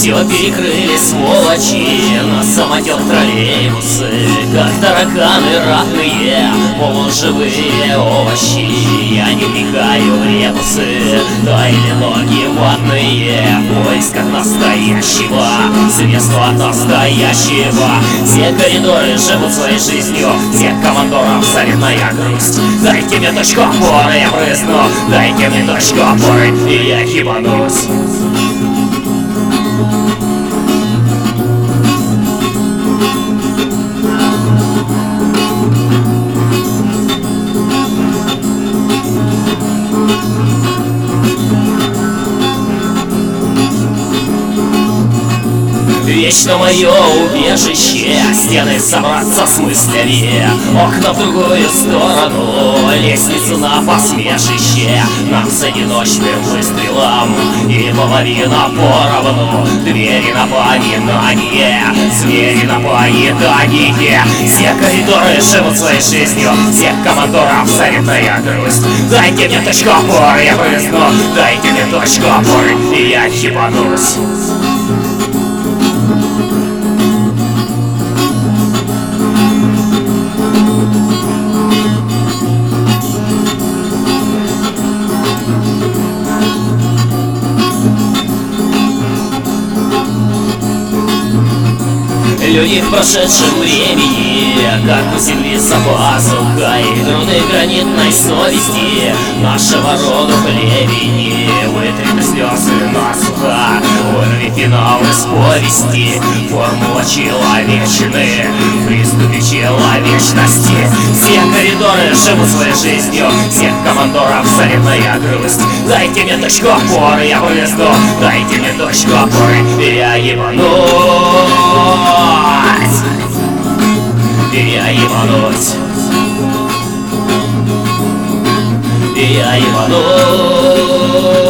Все перекрыли сволочи, на самотек троллейбусы, как тараканы ратные, полуживые овощи. Я не вникаю в ребусы, да или ноги ватные, в поисках настоящего, средства настоящего. Все коридоры живут своей жизнью, всех командоров заветная грусть. Дайте мне точку опоры, я брызну, дайте мне точку опоры, и я хибанусь. Вечно мое убежище, стены собраться с мыслями, окна в другую сторону, лестницу на посмешище. Нам с одиночным выстрелом и половина поровну, двери напоминание, звери на поедание. Все коридоры живут своей жизнью, всех командоров заветная грусть. Дайте мне точку опоры, я брызну, дайте мне точку опоры, и я хибанусь. Люди в прошедшем времени, как у земли за пазухой, груды гранитной совести нашего рода племени. Вытри слезы насухо, вырви финал из повести, формула человечины, в приступе человечности. Все коридоры живут своей жизнью, всех командоров заветная грусть. Дайте мне точку опоры, я брызну, дайте мне точку опоры, и я ебанусь. И я ебанусь. И я ебанусь.